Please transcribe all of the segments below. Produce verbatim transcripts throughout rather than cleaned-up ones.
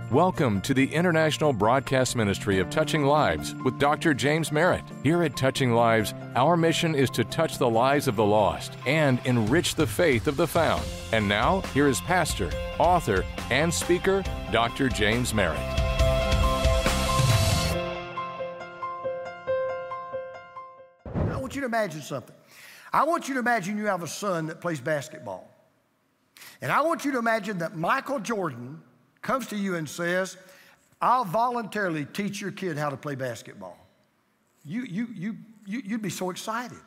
Welcome to the International Broadcast Ministry of Touching Lives with Doctor James Merritt. Here at Touching Lives, our mission is to touch the lives of the lost and enrich the faith of the found. And now, here is pastor, author, and speaker, Doctor James Merritt. I want you to imagine something. I want you to imagine you have a son that plays basketball. And I want you to imagine that Michael Jordan comes to you and says, I'll voluntarily teach your kid how to play basketball. You, you, you, you, you'd be so excited.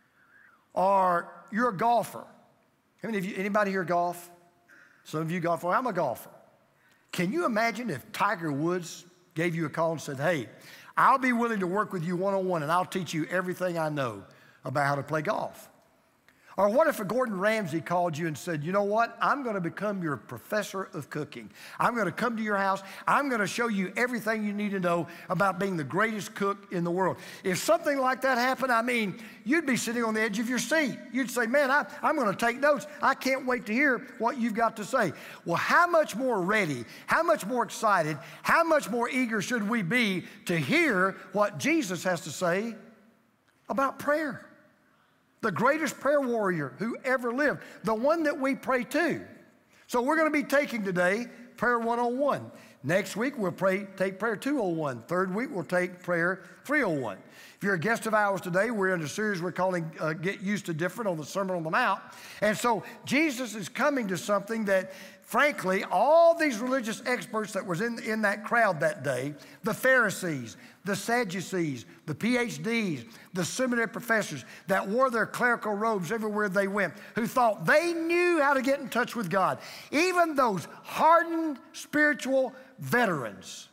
Or you're a golfer. How many of you, anybody here golf? Some of you golf. Well, I'm a golfer. Can you imagine if Tiger Woods gave you a call and said, hey, I'll be willing to work with you one-on-one and I'll teach you everything I know about how to play golf? Or what if a Gordon Ramsay called you and said, you know what, I'm going to become your professor of cooking. I'm going to come to your house. I'm going to show you everything you need to know about being the greatest cook in the world. If something like that happened, I mean, you'd be sitting on the edge of your seat. You'd say, man, I, I'm going to take notes. I can't wait to hear what you've got to say. Well, how much more ready, how much more excited, how much more eager should we be to hear what Jesus has to say about prayer? The greatest prayer warrior who ever lived, the one that we pray to. So we're going to be taking today prayer one oh one. Next week we'll pray, take prayer two oh one. Third week we'll take prayer three oh one. If you're a guest of ours today, we're in a series we're calling uh, Get Used to Different on the Sermon on the Mount. And so Jesus is coming to something that, frankly, all these religious experts that was in, in that crowd that day, the Pharisees, the Sadducees, the P H Ds, the seminary professors that wore their clerical robes everywhere they went, who thought they knew how to get in touch with God. Even those hardened spiritual veterans,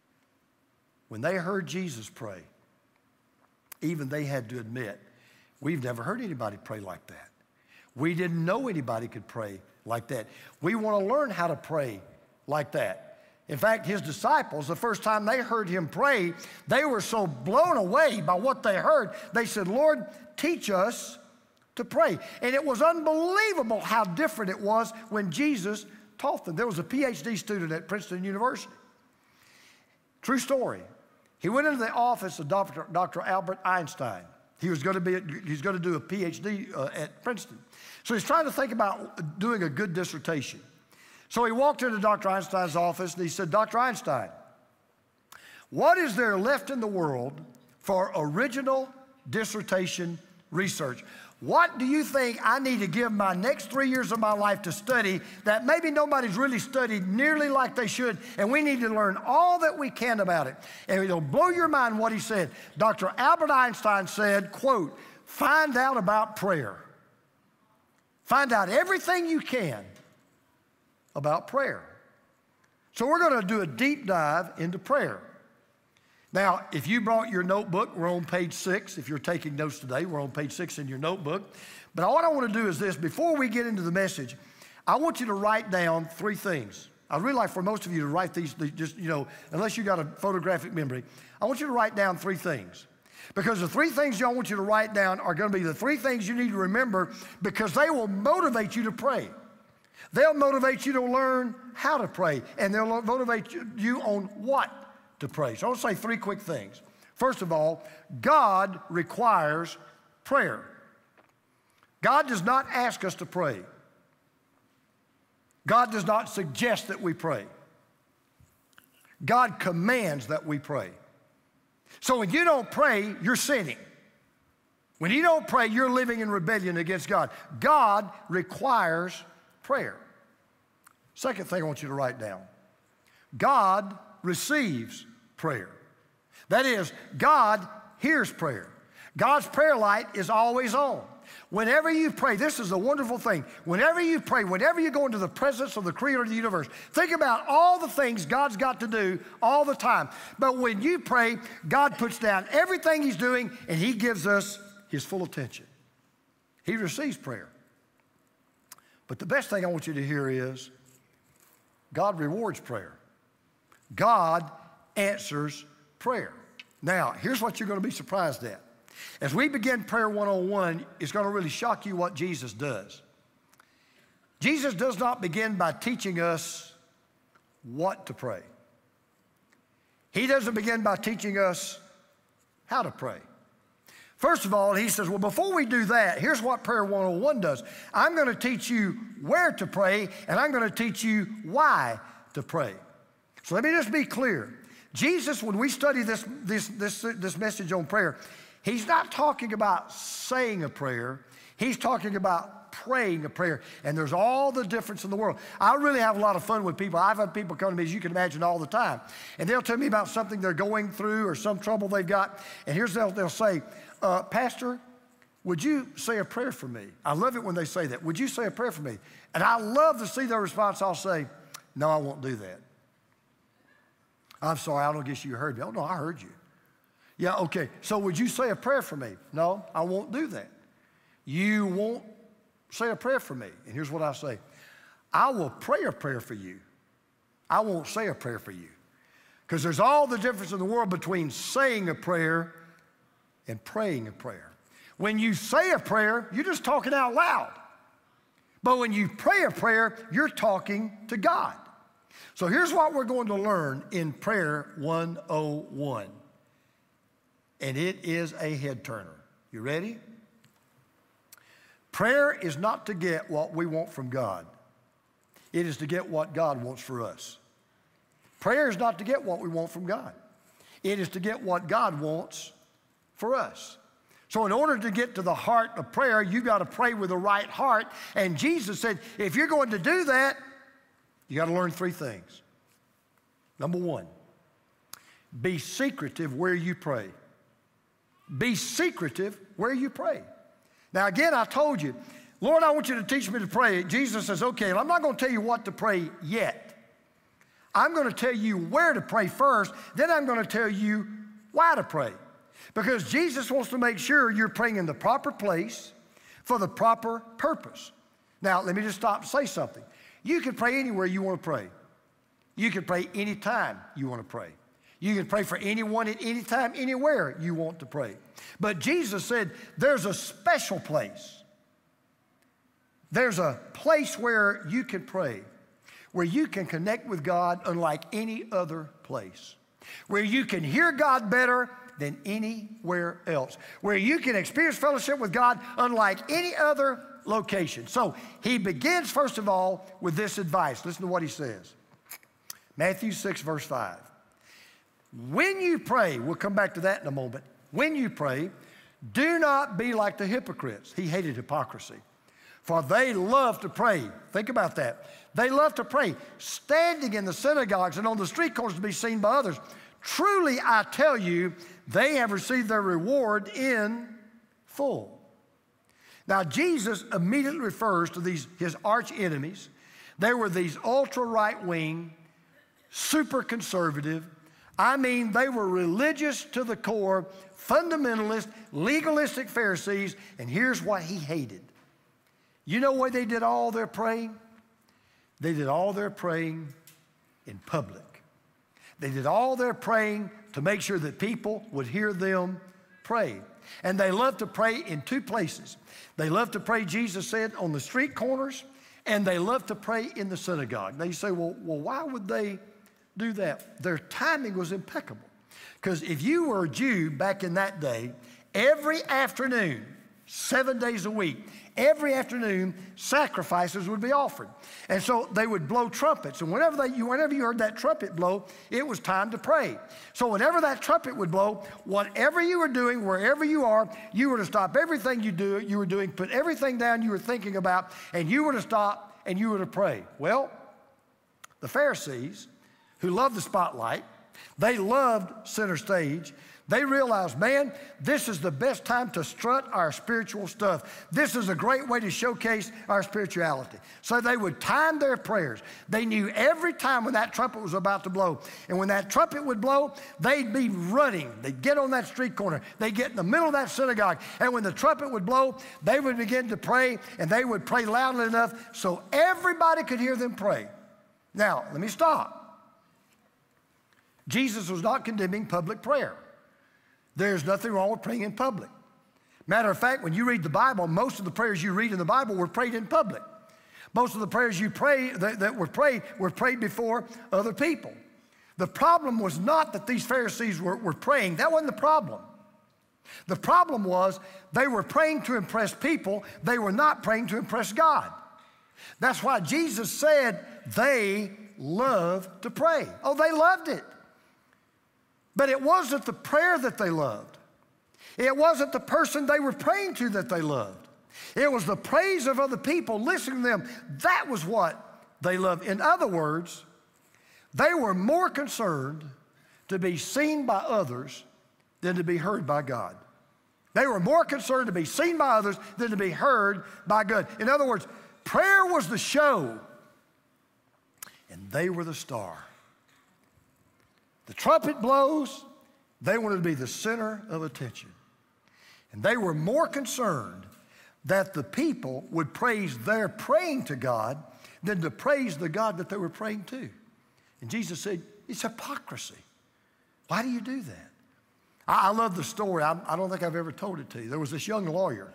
when they heard Jesus pray, even they had to admit, we've never heard anybody pray like that. We didn't know anybody could pray like that. We want to learn how to pray like that. In fact, his disciples, the first time they heard him pray, they were so blown away by what they heard, they said, Lord, teach us to pray. And it was unbelievable how different it was when Jesus taught them. There was a P H D student at Princeton University. True story. He went into the office of Doctor Doctor Albert Einstein. He was going to be, he's going to do a P H D uh, at Princeton. So he's trying to think about doing a good dissertation. So he walked into Doctor Einstein's office and he said, Doctor Einstein, what is there left in the world for original dissertation research? What do you think I need to give my next three years of my life to study that maybe nobody's really studied nearly like they should, and we need to learn all that we can about it? And it'll blow your mind what he said. Doctor Albert Einstein said, quote, find out about prayer. Find out everything you can about prayer. So we're going to do a deep dive into prayer. Now, if you brought your notebook, we're on page six. If you're taking notes today, we're on page six in your notebook. But all I want to do is this. Before we get into the message, I want you to write down three things. I'd really like for most of you to write these, just, you know, unless you got a photographic memory, I want you to write down three things. Because the three things I want you to write down are going to be the three things you need to remember, because they will motivate you to pray. They'll motivate you to learn how to pray, and they'll motivate you on what to pray. So I'll say three quick things. First of all, God requires prayer. God does not ask us to pray. God does not suggest that we pray. God commands that we pray. So when you don't pray, you're sinning. When you don't pray, you're living in rebellion against God. God requires prayer. Second thing I want you to write down. God receives prayer. That is, God hears prayer. God's prayer light is always on. Whenever you pray, this is a wonderful thing. Whenever you pray, whenever you go into the presence of the Creator of the universe, think about all the things God's got to do all the time. But when you pray, God puts down everything He's doing and He gives us His full attention. He receives prayer. But the best thing I want you to hear is God rewards prayer. God answers prayer. Now, here's what you're going to be surprised at. As we begin prayer one oh one, it's going to really shock you what Jesus does. Jesus does not begin by teaching us what to pray. He doesn't begin by teaching us how to pray. First of all, he says, well, before we do that, here's what Prayer one oh one does. I'm going to teach you where to pray, and I'm going to teach you why to pray. So let me just be clear. Jesus, when we study this, this, this, this message on prayer, he's not talking about saying a prayer. He's talking about praying a prayer. And there's all the difference in the world. I really have a lot of fun with people. I've had people come to me, as you can imagine, all the time. And they'll tell me about something they're going through or some trouble they've got. And here's what they'll say, uh, Pastor, would you say a prayer for me? I love it when they say that. Would you say a prayer for me? And I love to see their response. I'll say, no, I won't do that. I'm sorry, I don't guess you heard me. Oh, no, I heard you. Yeah, okay. So would you say a prayer for me? No, I won't do that. You won't say a prayer for me. And here's what I say. I will pray a prayer for you. I won't say a prayer for you. Because there's all the difference in the world between saying a prayer and praying a prayer. When you say a prayer, you're just talking out loud. But when you pray a prayer, you're talking to God. So here's what we're going to learn in Prayer one oh one. And it is a head turner. You ready? Prayer is not to get what we want from God. It is to get what God wants for us. Prayer is not to get what we want from God. It is to get what God wants for us. So in order to get to the heart of prayer, you got to pray with the right heart. And Jesus said, if you're going to do that, you got to learn three things. Number one, be secretive where you pray. Be secretive where you pray. Now again, I told you, Lord, I want you to teach me to pray. Jesus says, okay, well, I'm not going to tell you what to pray yet. I'm going to tell you where to pray first, then I'm going to tell you why to pray. Because Jesus wants to make sure you're praying in the proper place for the proper purpose. Now, let me just stop and say something. You can pray anywhere you want to pray. You can pray anytime you want to pray. You can pray for anyone at any time, anywhere you want to pray. But Jesus said there's a special place. There's a place where you can pray, where you can connect with God unlike any other place, where you can hear God better than anywhere else, where you can experience fellowship with God unlike any other location. So he begins, first of all, with this advice. Listen to what he says. Matthew six, verse five. When you pray, we'll come back to that in a moment. When you pray, do not be like the hypocrites. He hated hypocrisy. For they love to pray. Think about that. They love to pray, standing in the synagogues and on the street corners to be seen by others. Truly, I tell you, they have received their reward in full. Now, Jesus immediately refers to these, his arch enemies. They were these ultra right-wing, super conservative. I mean, they were religious to the core, fundamentalist, legalistic Pharisees. And here's what he hated. You know where they did all their praying? They did all their praying in public. They did all their praying to make sure that people would hear them pray. And they loved to pray in two places. They loved to pray, Jesus said, on the street corners, and they loved to pray in the synagogue. Now you say, well, well why would they do that? Their timing was impeccable. Because if you were a Jew back in that day, every afternoon, seven days a week, every afternoon, sacrifices would be offered. And so they would blow trumpets. And whenever, they, whenever you heard that trumpet blow, it was time to pray. So whenever that trumpet would blow, whatever you were doing, wherever you are, you were to stop everything you do, you were doing, put everything down you were thinking about, and you were to stop and you were to pray. Well, the Pharisees, who loved the spotlight, they loved center stage. They realized, man, this is the best time to strut our spiritual stuff. This is a great way to showcase our spirituality. So they would time their prayers. They knew every time when that trumpet was about to blow. And when that trumpet would blow, they'd be running. They'd get on that street corner. They'd get in the middle of that synagogue. And when the trumpet would blow, they would begin to pray, and they would pray loudly enough so everybody could hear them pray. Now, let me stop. Jesus was not condemning public prayer. There's nothing wrong with praying in public. Matter of fact, when you read the Bible, most of the prayers you read in the Bible were prayed in public. Most of the prayers you pray that, that were prayed were prayed before other people. The problem was not that these Pharisees were, were praying. That wasn't the problem. The problem was they were praying to impress people. They were not praying to impress God. That's why Jesus said they love to pray. Oh, they loved it. But it wasn't the prayer that they loved. It wasn't the person they were praying to that they loved. It was the praise of other people, listening to them. That was what they loved. In other words, they were more concerned to be seen by others than to be heard by God. They were more concerned to be seen by others than to be heard by God. In other words, prayer was the show, and they were the star. The trumpet blows, they wanted to be the center of attention. And they were more concerned that the people would praise their praying to God than to praise the God that they were praying to. And Jesus said, it's hypocrisy. Why do you do that? I, I love the story. I, I don't think I've ever told it to you. There was this young lawyer,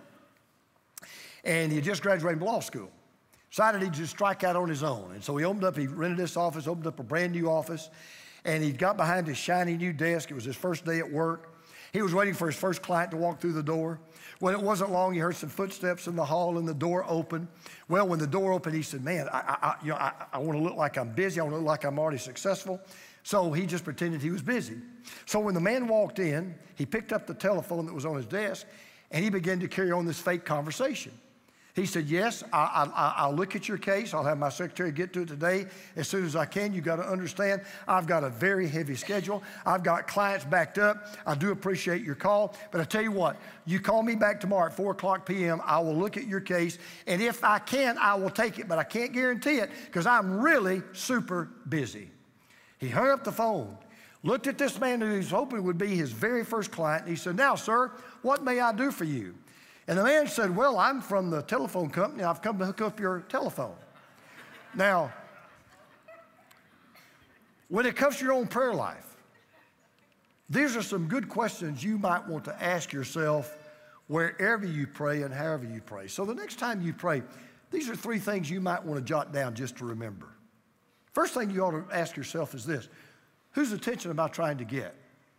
and he had just graduated from law school. Decided he'd just strike out on his own. And so he opened up, he rented this office, opened up a brand new office, and he got behind his shiny new desk. It was his first day at work. He was waiting for his first client to walk through the door. When it wasn't long, he heard some footsteps in the hall and the door opened. Well, when the door opened, he said, man, I, I, you know, I, I want to look like I'm busy. I want to look like I'm already successful. So he just pretended he was busy. So when the man walked in, he picked up the telephone that was on his desk, and he began to carry on this fake conversation. He said, yes, I, I, I'll look at your case. I'll have my secretary get to it today as soon as I can. You've got to understand, I've got a very heavy schedule. I've got clients backed up. I do appreciate your call. But I tell you what, you call me back tomorrow at four o'clock p m I will look at your case. And if I can, I will take it. But I can't guarantee it because I'm really super busy. He hung up the phone, looked at this man who he was hoping would be his very first client. And he said, now, sir, what may I do for you? And the man said, well, I'm from the telephone company. I've come to hook up your telephone. Now, when it comes to your own prayer life, these are some good questions you might want to ask yourself wherever you pray and however you pray. So the next time you pray, these are three things you might want to jot down just to remember. First thing you ought to ask yourself is this: whose attention am I trying to get?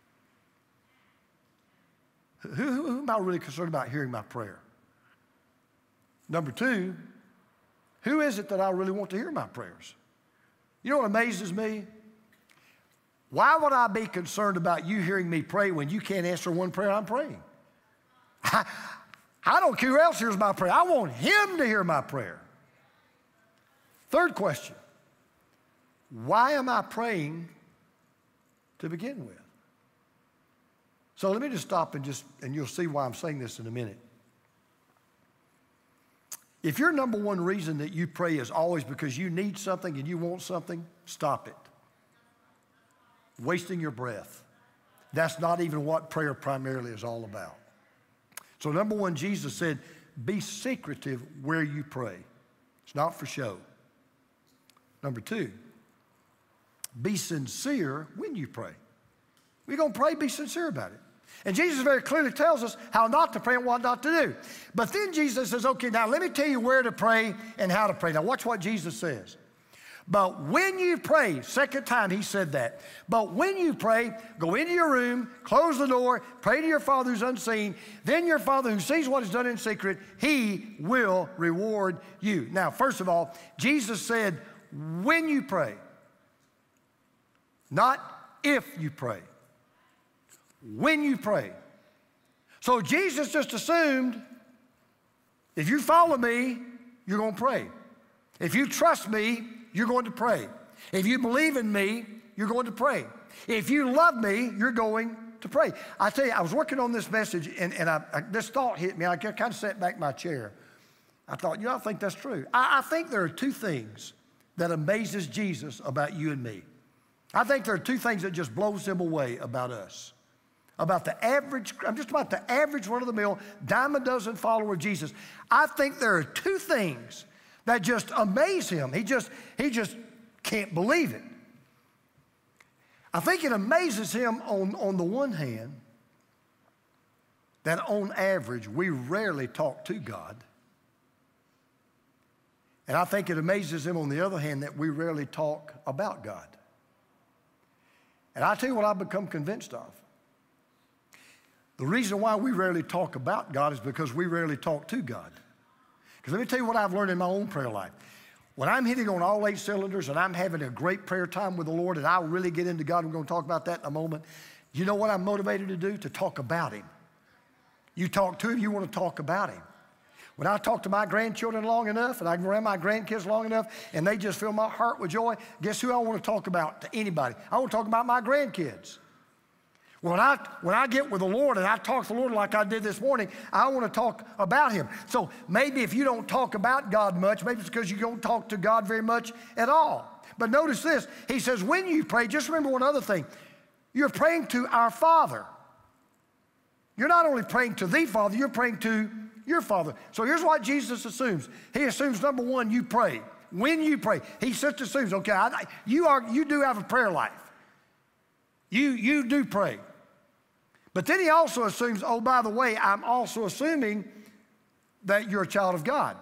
Who, who, who am I really concerned about hearing my prayer? Number two, who is it that I really want to hear my prayers? You know what amazes me? Why would I be concerned about you hearing me pray when you can't answer one prayer I'm praying? I, I don't care who else hears my prayer. I want him to hear my prayer. Third question, why am I praying to begin with? So let me just stop and just, and you'll see why I'm saying this in a minute. If your number one reason that you pray is always because you need something and you want something, stop it. Wasting your breath. That's not even what prayer primarily is all about. So number one, Jesus said, be secretive where you pray. It's not for show. Number two, be sincere when you pray. We're going to pray, be sincere about it. And Jesus very clearly tells us how not to pray and what not to do. But then Jesus says, okay, now let me tell you where to pray and how to pray. Now watch what Jesus says. But when you pray, second time he said that. But when you pray, go into your room, close the door, pray to your Father who's unseen. Then your Father who sees what is done in secret, he will reward you. Now, first of all, Jesus said, when you pray, not if you pray. When you pray. So Jesus just assumed if you follow me, you're going to pray. If you trust me, you're going to pray. If you believe in me, you're going to pray. If you love me, you're going to pray. I tell you, I was working on this message, and, and I, I, this thought hit me. I kind of sat back in my chair. I thought, you know, I think that's true. I, I think there are two things that amazes Jesus about you and me. I think there are two things that just blows him away about us. About the average, I'm just about the average run-of-the-mill, dime a dozen follower of Jesus. I think there are two things that just amaze him. He just, he just can't believe it. I think it amazes him on, on the one hand that on average we rarely talk to God. And I think it amazes him, on the other hand, that we rarely talk about God. And I'll tell you what I've become convinced of. The reason why we rarely talk about God is because we rarely talk to God. Because let me tell you what I've learned in my own prayer life. When I'm hitting on all eight cylinders and I'm having a great prayer time with the Lord and I really get into God, we're going to talk about that in a moment, you know what I'm motivated to do? To talk about Him. You talk to Him, you want to talk about Him. When I talk to my grandchildren long enough and I can around my grandkids long enough and they just fill my heart with joy, guess who I want to talk about to anybody? I want to talk about my grandkids. When I, when I get with the Lord and I talk to the Lord like I did this morning, I want to talk about Him. So maybe if you don't talk about God much, maybe it's because you don't talk to God very much at all. But notice this. He says, when you pray, just remember one other thing. You're praying to our Father. You're not only praying to the Father, you're praying to your Father. So here's what Jesus assumes. He assumes, number one, you pray. When you pray, He just assumes, okay, I, you, are, you do have a prayer life. You, you do pray. But then He also assumes, oh, by the way, I'm also assuming that you're a child of God.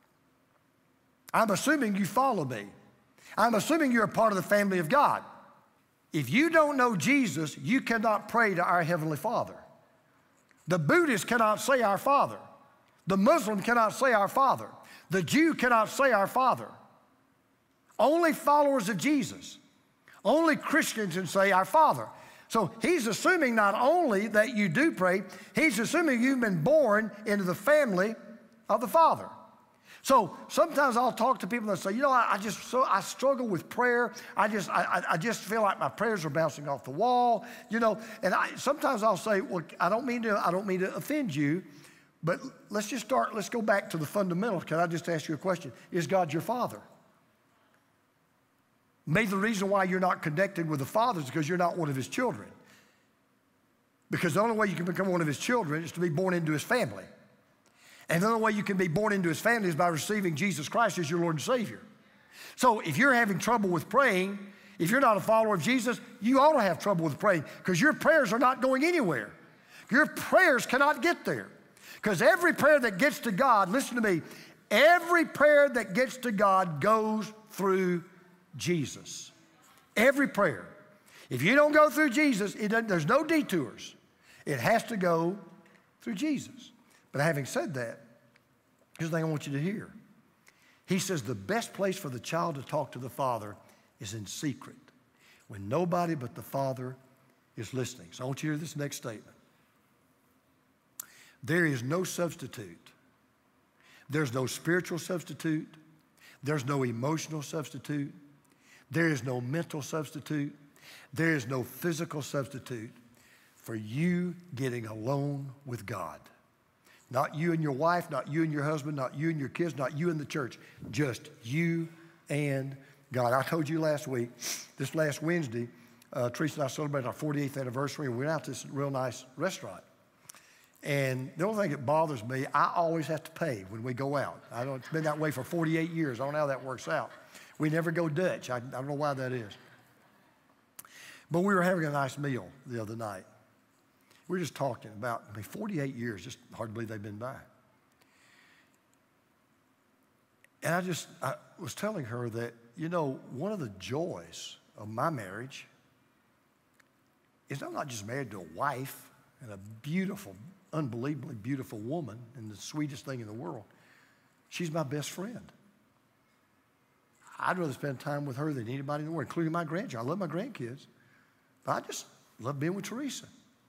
I'm assuming you follow me. I'm assuming you're a part of the family of God. If you don't know Jesus, you cannot pray to our Heavenly Father. The Buddhist cannot say our Father. The Muslim cannot say our Father. The Jew cannot say our Father. Only followers of Jesus, only Christians can say our Father. So He's assuming not only that you do pray, He's assuming you've been born into the family of the Father. So sometimes I'll talk to people that say, you know, I, I just so I struggle with prayer. I just I, I just feel like my prayers are bouncing off the wall, you know. And I, sometimes I'll say, well, I don't mean to I don't mean to offend you, but let's just start. Let's go back to the fundamentals. Can I just ask you a question? Is God your Father? Maybe the reason why you're not connected with the Father is because you're not one of His children. Because the only way you can become one of His children is to be born into His family. And the only way you can be born into His family is by receiving Jesus Christ as your Lord and Savior. So if you're having trouble with praying, if you're not a follower of Jesus, you ought to have trouble with praying because your prayers are not going anywhere. Your prayers cannot get there. Because every prayer that gets to God, listen to me, every prayer that gets to God goes through Jesus. Every prayer. If you don't go through Jesus, it doesn't, there's no detours. It has to go through Jesus. But having said that, here's the thing I want you to hear. He says the best place for the child to talk to the Father is in secret, when nobody but the Father is listening. So I want you to hear this next statement. There is no substitute. There's no spiritual substitute. There's no emotional substitute. There is no mental substitute. There is no physical substitute for you getting alone with God. Not you and your wife, not you and your husband, not you and your kids, not you and the church, just you and God. I told you last week, this last Wednesday, uh, Teresa and I celebrated our forty-eighth anniversary, and we went out to this real nice restaurant. And the only thing that bothers me, I always have to pay when we go out. I don't, it's been that way for forty-eight years. I don't know how that works out. We never go Dutch. I, I don't know why that is. But we were having a nice meal the other night. We were just talking about, I mean, forty-eight years, just hard to believe they've been by. And I just, I was telling her that, you know, one of the joys of my marriage is I'm not just married to a wife and a beautiful, unbelievably beautiful woman and the sweetest thing in the world. She's my best friend. I'd rather spend time with her than anybody in the world, including my grandchildren. I love my grandkids, but I just love being with Teresa.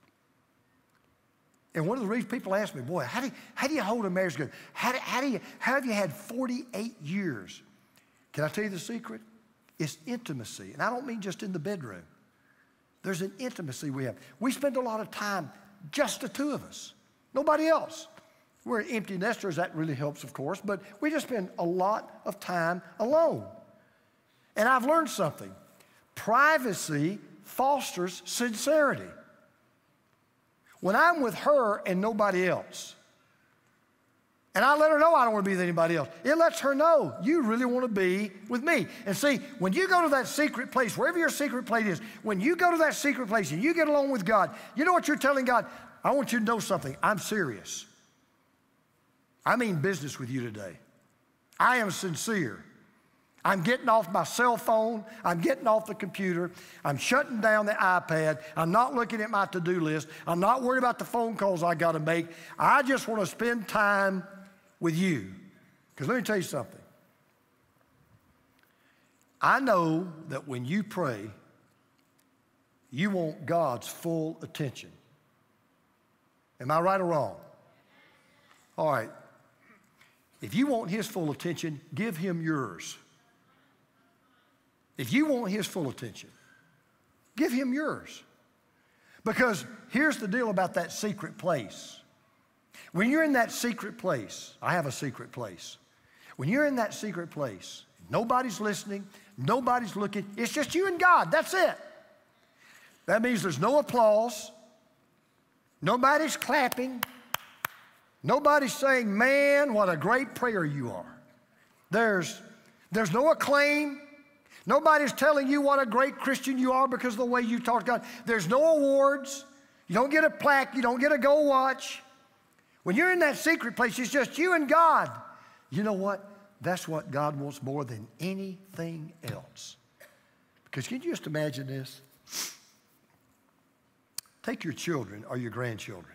And one of the reasons people ask me, boy, how do you, how do you hold a marriage good? How, do, how, do you, how have you had forty-eight years? Can I tell you the secret? It's intimacy. And I don't mean just in the bedroom. There's an intimacy we have. We spend a lot of time, just the two of us, nobody else. We're empty nesters. That really helps, of course, but we just spend a lot of time alone. And I've learned something. Privacy fosters sincerity. When I'm with her and nobody else, and I let her know I don't want to be with anybody else, it lets her know you really want to be with me. And see, when you go to that secret place, wherever your secret place is, when you go to that secret place and you get along with God, you know what you're telling God? I want you to know something. I'm serious. I mean business with you today. I am sincere. I'm getting off my cell phone. I'm getting off the computer. I'm shutting down the iPad. I'm not looking at my to-do list. I'm not worried about the phone calls I got to make. I just want to spend time with you. Because let me tell you something. I know that when you pray, you want God's full attention. Am I right or wrong? All right. If you want His full attention, give Him yours. If you want His full attention, give Him yours. Because here's the deal about that secret place. When you're in that secret place, I have a secret place. When you're in that secret place, nobody's listening, nobody's looking, it's just you and God, that's it. That means there's no applause, nobody's clapping, nobody's saying, man, what a great prayer you are. There's, there's no acclaim. Nobody's telling you what a great Christian you are because of the way you talk to God. There's no awards. You don't get a plaque. You don't get a gold watch. When you're in that secret place, it's just you and God. You know what? That's what God wants more than anything else. Because can you just imagine this? Take your children or your grandchildren.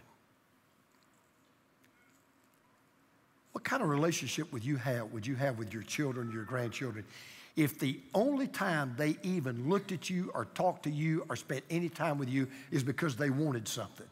What kind of relationship would you have, would you have with your children, your grandchildren, if the only time they even looked at you or talked to you or spent any time with you is because they wanted something?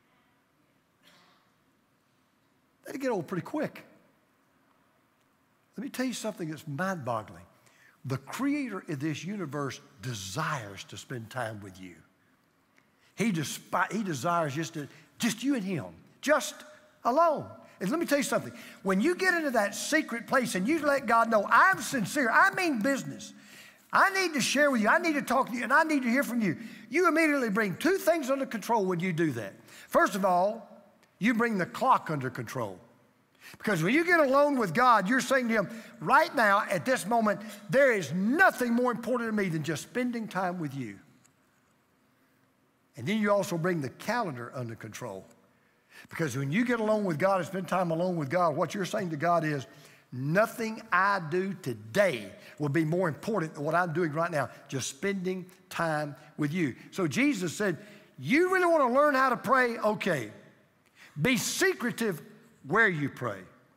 That'd get old pretty quick. Let me tell you something that's mind-boggling. The creator of this universe desires to spend time with you. He, despi- he desires just, to, just you and him, just alone. And let me tell you something. When you get into that secret place and you let God know, I'm sincere, I mean business. I need to share with you. I need to talk to you, and I need to hear from you. You immediately bring two things under control when you do that. First of all, you bring the clock under control. Because when you get alone with God, you're saying to Him, right now, at this moment, there is nothing more important to me than just spending time with you. And then you also bring the calendar under control. Because when you get alone with God and spend time alone with God, what you're saying to God is, nothing I do today will be more important than what I'm doing right now, just spending time with you. So Jesus said, you really want to learn how to pray? Okay. Be secretive where you pray.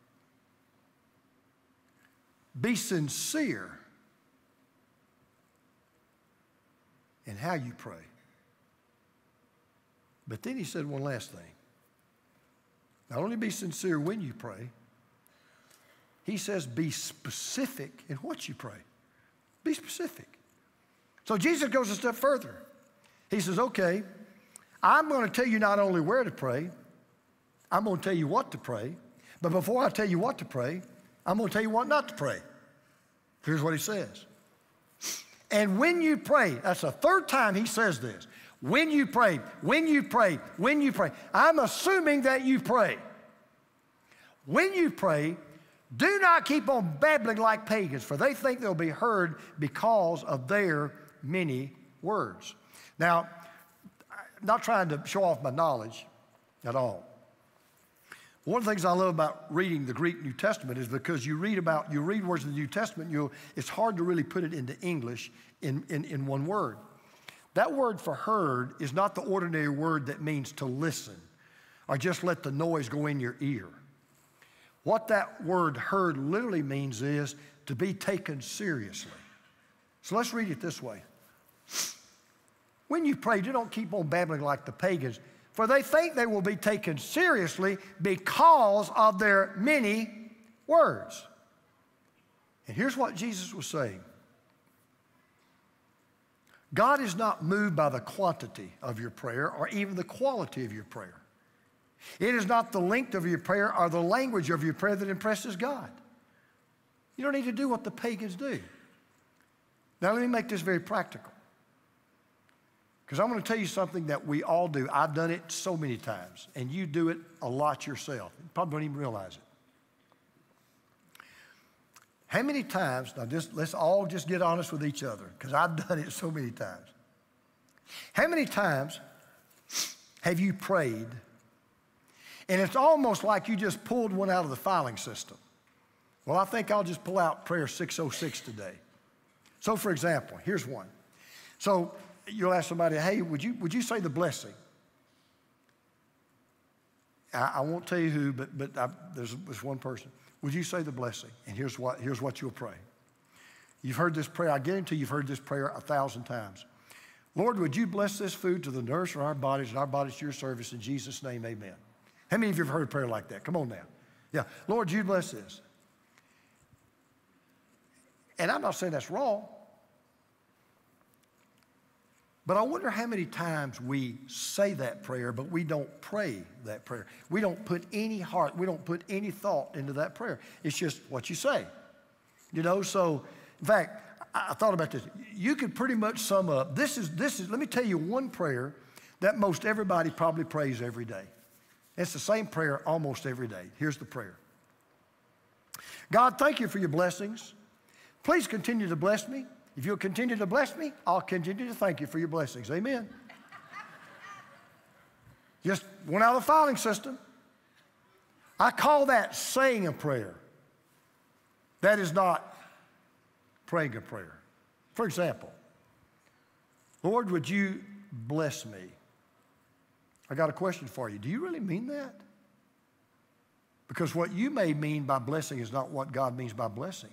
Be sincere in how you pray. But then he said one last thing. Not only be sincere when you pray, he says be specific in what you pray. Be specific. So Jesus goes a step further. He says, okay, I'm going to tell you not only where to pray, I'm going to tell you what to pray, but before I tell you what to pray, I'm going to tell you what not to pray. Here's what he says. And when you pray, that's the third time he says this. When you pray, when you pray, when you pray. I'm assuming that you pray. When you pray, do not keep on babbling like pagans, for they think they'll be heard because of their many words. Now, I'm not trying to show off my knowledge at all. One of the things I love about reading the Greek New Testament is because you read about, you read words in the New Testament, you it's hard to really put it into English in, in, in one word. That word for heard is not the ordinary word that means to listen or just let the noise go in your ear. What that word heard literally means is to be taken seriously. So let's read it this way. When you pray, do not keep on babbling like the pagans, for they think they will be taken seriously because of their many words. And here's what Jesus was saying. God is not moved by the quantity of your prayer or even the quality of your prayer. It is not the length of your prayer or the language of your prayer that impresses God. You don't need to do what the pagans do. Now let me make this very practical. Because I'm going to tell you something that we all do. I've done it so many times, and you do it a lot yourself. You probably don't even realize it. How many times, now just, let's all just get honest with each other, because I've done it so many times. How many times have you prayed, and it's almost like you just pulled one out of the filing system? Well, I think I'll just pull out prayer six oh six today. So, for example, here's one. So you'll ask somebody, hey, would you, would you say the blessing? I, I won't tell you who, but, but I, there's, there's one person. Would you say the blessing? And here's what, here's what you'll pray. You've heard this prayer. I guarantee you've heard this prayer a thousand times. Lord, would you bless this food to the nourishment of our bodies and our bodies to your service. In Jesus' name, amen. How many of you have heard a prayer like that? Come on now. Yeah. Lord, you bless this. And I'm not saying that's wrong. But I wonder how many times we say that prayer, but we don't pray that prayer. We don't put any heart, we don't put any thought into that prayer. It's just what you say. You know, so, in fact, I, I thought about this. You could pretty much sum up, this is, this is, let me tell you one prayer that most everybody probably prays every day. It's the same prayer almost every day. Here's the prayer. God, thank you for your blessings. Please continue to bless me. If you'll continue to bless me, I'll continue to thank you for your blessings. Amen. Just went out of the filing system. I call that saying a prayer. That is not praying a prayer. For example, Lord, would you bless me? I got a question for you. Do you really mean that? Because what you may mean by blessing is not what God means by blessing.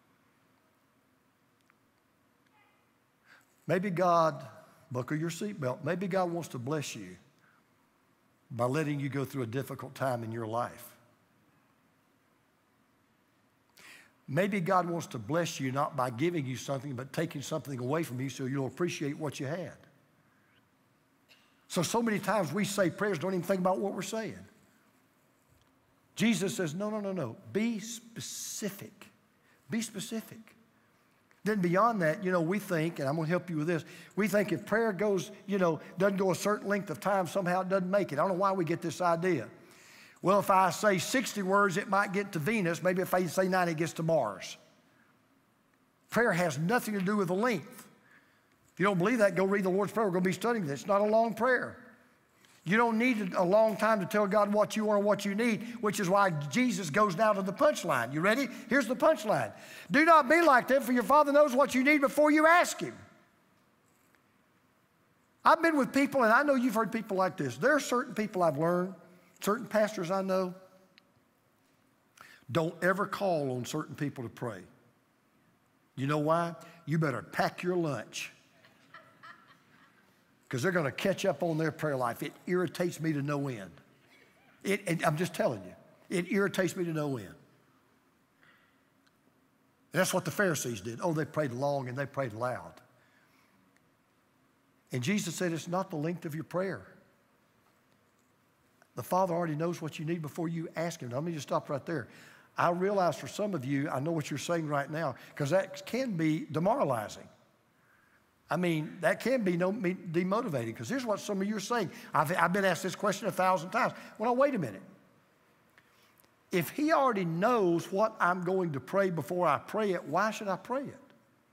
Maybe God, buckle your seatbelt, maybe God wants to bless you by letting you go through a difficult time in your life. Maybe God wants to bless you not by giving you something, but taking something away from you so you'll appreciate what you had. So, so many times we say prayers, don't even think about what we're saying. Jesus says, no, no, no, no. Be specific. Be specific. Then beyond that, you know, we think, and I'm going to help you with this, we think if prayer goes, you know, doesn't go a certain length of time, somehow it doesn't make it. I don't know why we get this idea. Well, if I say sixty words, it might get to Venus. Maybe if I say ninety, it gets to Mars. Prayer has nothing to do with the length. If you don't believe that, go read the Lord's Prayer. We're going to be studying this. It's not a long prayer. You don't need a long time to tell God what you want or what you need, which is why Jesus goes now to the punchline. You ready? Here's the punchline. Do not be like them, for your Father knows what you need before you ask Him. I've been with people, and I know you've heard people like this. There are certain people I've learned, certain pastors I know, don't ever call on certain people to pray. You know why? You better pack your lunch, because they're going to catch up on their prayer life. It irritates me to no end. It, it, I'm just telling you, it irritates me to no end. That's what the Pharisees did. Oh, they prayed long and they prayed loud. And Jesus said, it's not the length of your prayer. The Father already knows what you need before you ask Him. Now, let me just stop right there. I realize for some of you, I know what you're saying right now, because that can be demoralizing. I mean, that can be no, demotivating, because here's what some of you are saying. I've, I've been asked this question a thousand times. Well, now, wait a minute. If He already knows what I'm going to pray before I pray it, why should I pray it?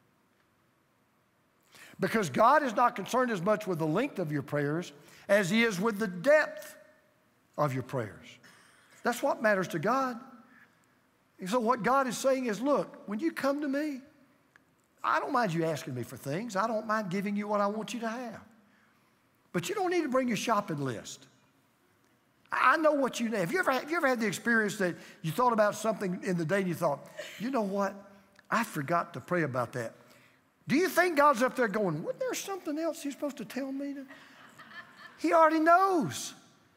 Because God is not concerned as much with the length of your prayers as He is with the depth of your prayers. That's what matters to God. And so what God is saying is, look, when you come to me, I don't mind you asking me for things. I don't mind giving you what I want you to have. But you don't need to bring your shopping list. I know what you need. Have you ever, have you ever had the experience that you thought about something in the day and you thought, you know what? I forgot to pray about that. Do you think God's up there going, wasn't there something else He's supposed to tell me? To? He already knows.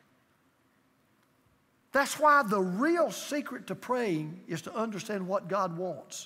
That's why the real secret to praying is to understand what God wants.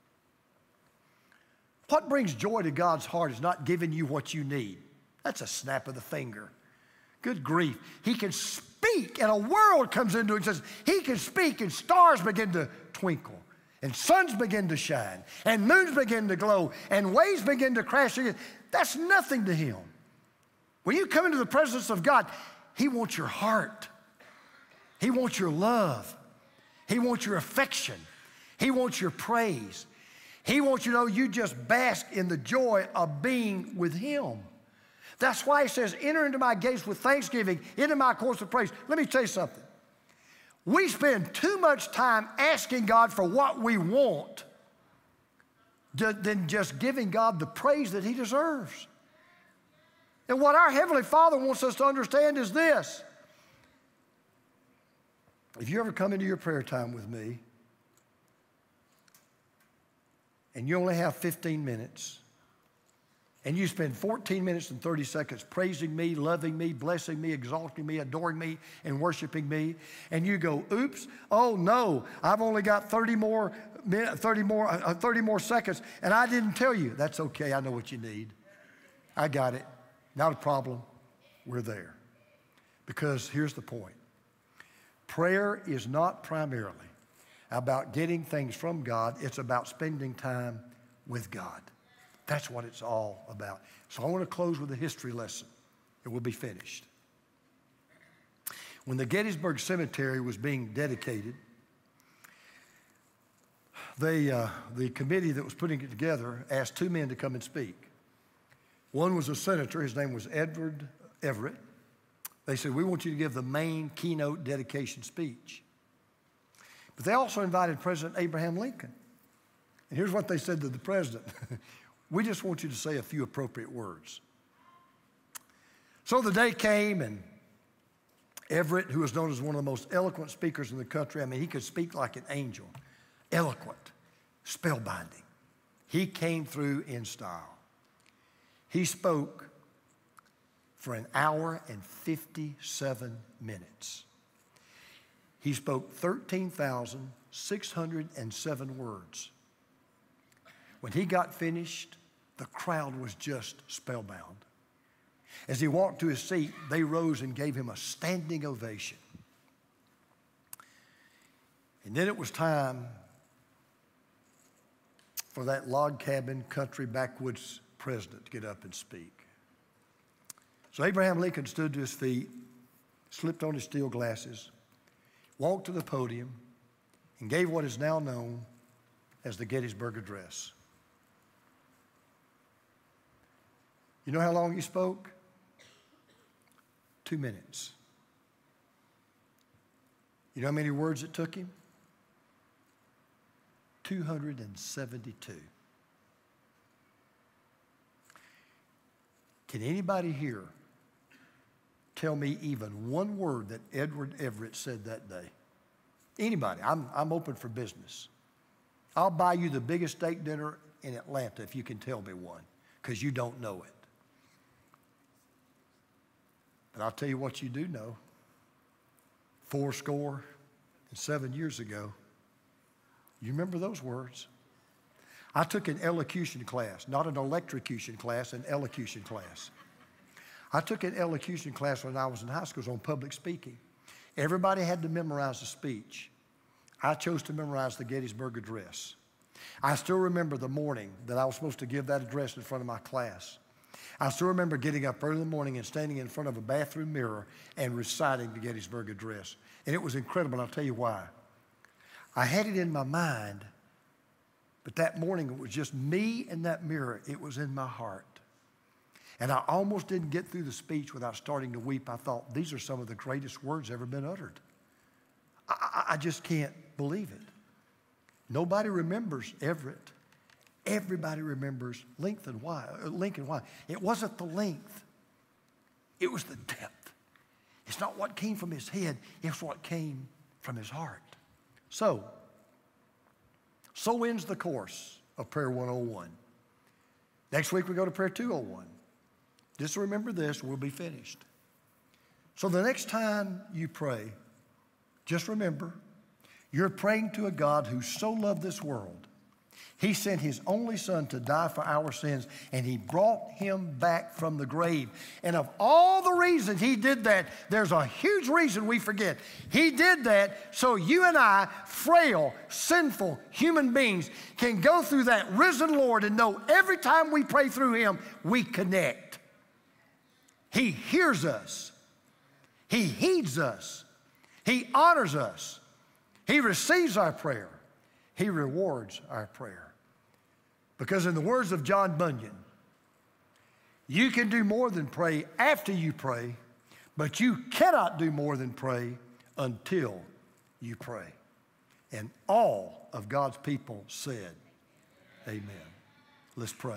What brings joy to God's heart is not giving you what you need. That's a snap of the finger. Good grief. He can speak and a world comes into it and says, He can speak and stars begin to twinkle and suns begin to shine and moons begin to glow and waves begin to crash again. That's nothing to Him. When you come into the presence of God, He wants your heart. He wants your love. He wants your affection. He wants your praise. He wants you to know you just bask in the joy of being with Him. That's why He says, enter into my gates with thanksgiving, into my courts with praise. Let me tell you something. We spend too much time asking God for what we want than just giving God the praise that He deserves. And what our Heavenly Father wants us to understand is this. If you ever come into your prayer time with me and you only have fifteen minutes and you spend fourteen minutes and thirty seconds praising me, loving me, blessing me, exalting me, adoring me, and worshiping me, and you go, oops, oh no, I've only got thirty more minutes, thirty more, uh, thirty more seconds, and I didn't tell you. That's okay, I know what you need. I got it. Not a problem. We're there. Because here's the point. Prayer is not primarily about getting things from God. It's about spending time with God. That's what it's all about. So I want to close with a history lesson, and we'll be finished. When the Gettysburg Cemetery was being dedicated, they, uh, the committee that was putting it together asked two men to come and speak. One was a senator. His name was Edward Everett. They said, we want you to give the main keynote dedication speech. But they also invited President Abraham Lincoln. And here's what they said to the president. We just want you to say a few appropriate words. So the day came, and Everett, who was known as one of the most eloquent speakers in the country, I mean, he could speak like an angel, eloquent, spellbinding. He came through in style. He spoke for an hour and fifty-seven minutes. He spoke thirteen thousand six hundred seven words. When he got finished, the crowd was just spellbound. As he walked to his seat, they rose and gave him a standing ovation. And then it was time for that log cabin country backwoods president to get up and speak. So Abraham Lincoln stood to his feet, slipped on his steel glasses, walked to the podium, and gave what is now known as the Gettysburg Address. You know how long he spoke? Two minutes. You know how many words it took him? two hundred seventy-two. Can anybody here tell me even one word that Edward Everett said that day? Anybody. I'm, I'm open for business. I'll buy you the biggest steak dinner in Atlanta if you can tell me one, because you don't know it. But I'll tell you what you do know. Four score and seven years ago, you remember those words? I took an elocution class, not an electrocution class, an elocution class. I took an elocution class when I was in high school. It was on public speaking. Everybody had to memorize a speech. I chose to memorize the Gettysburg Address. I still remember the morning that I was supposed to give that address in front of my class. I still remember getting up early in the morning and standing in front of a bathroom mirror and reciting the Gettysburg Address. And it was incredible, and I'll tell you why. I had it in my mind, but that morning it was just me and that mirror. It was in my heart. And I almost didn't get through the speech without starting to weep. I thought, these are some of the greatest words ever been uttered. I, I, I just can't believe it. Nobody remembers Everett. Everybody remembers Lincoln. Why? Lincoln, why? It wasn't the length. It was the depth. It's not what came from his head. It's what came from his heart. So, so ends the course of Prayer one oh one. Next week we go to Prayer two oh one. Just remember this, we'll be finished. So the next time you pray, just remember, you're praying to a God who so loved this world. He sent his only son to die for our sins, and he brought him back from the grave. And of all the reasons he did that, there's a huge reason we forget. He did that so you and I, frail, sinful human beings, can go through that risen Lord and know every time we pray through him, we connect. He hears us. He heeds us. He honors us. He receives our prayer. He rewards our prayer. Because in the words of John Bunyan, you can do more than pray after you pray, but you cannot do more than pray until you pray. And all of God's people said, amen. Let's pray.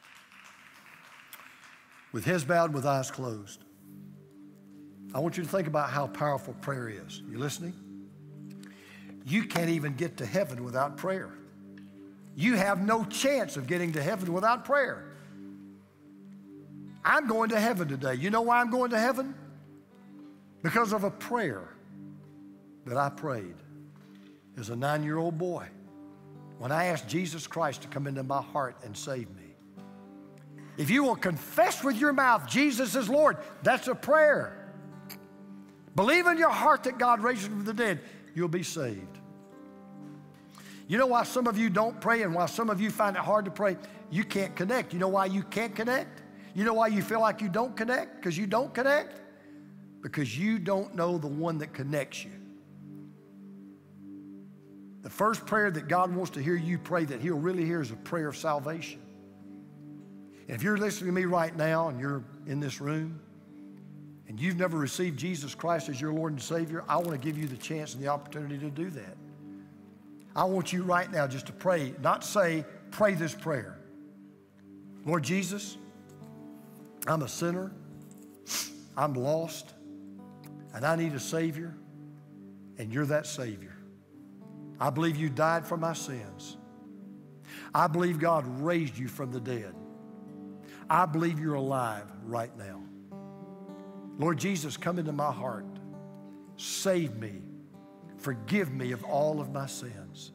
With heads bowed, with eyes closed, I want you to think about how powerful prayer is. You listening? You can't even get to heaven without prayer. You have no chance of getting to heaven without prayer. I'm going to heaven today. You know why I'm going to heaven? Because of a prayer that I prayed as a nine-year-old boy when I asked Jesus Christ to come into my heart and save me. If you will confess with your mouth Jesus is Lord, that's a prayer. Believe in your heart that God raised him from the dead, you'll be saved. You know why some of you don't pray and why some of you find it hard to pray? You can't connect. You know why you can't connect? You know why you feel like you don't connect? Because you don't connect? Because you don't know the one that connects you. The first prayer that God wants to hear you pray that he'll really hear is a prayer of salvation. And if you're listening to me right now and you're in this room and you've never received Jesus Christ as your Lord and Savior, I want to give you the chance and the opportunity to do that. I want you right now just to pray, not say, pray this prayer. Lord Jesus, I'm a sinner, I'm lost, and I need a Savior, and you're that Savior. I believe you died for my sins. I believe God raised you from the dead. I believe you're alive right now. Lord Jesus, come into my heart. Save me. Forgive me of all of my sins.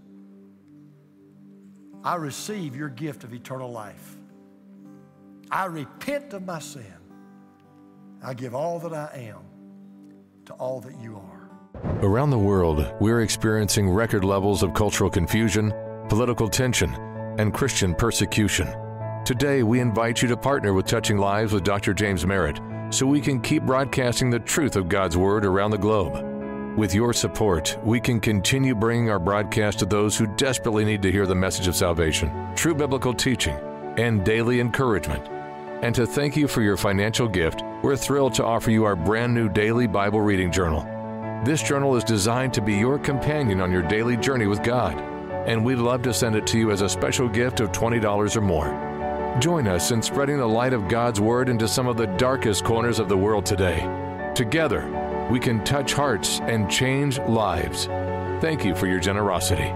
I receive your gift of eternal life. I repent of my sin. I give all that I am to all that you are. Around the world, we're experiencing record levels of cultural confusion, political tension, and Christian persecution. Today, we invite you to partner with Touching Lives with Doctor James Merritt so we can keep broadcasting the truth of God's Word around the globe. With your support, we can continue bringing our broadcast to those who desperately need to hear the message of salvation, true biblical teaching, and daily encouragement. And to thank you for your financial gift, we're thrilled to offer you our brand new daily Bible reading journal. This journal is designed to be your companion on your daily journey with God, and we'd love to send it to you as a special gift of twenty dollars or more. Join us in spreading the light of God's Word into some of the darkest corners of the world today. Together, we can touch hearts and change lives. Thank you for your generosity.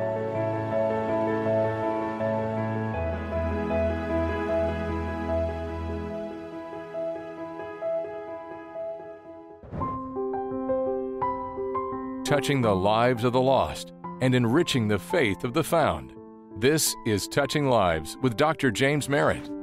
Touching the lives of the lost and enriching the faith of the found. This is Touching Lives with Doctor James Merritt.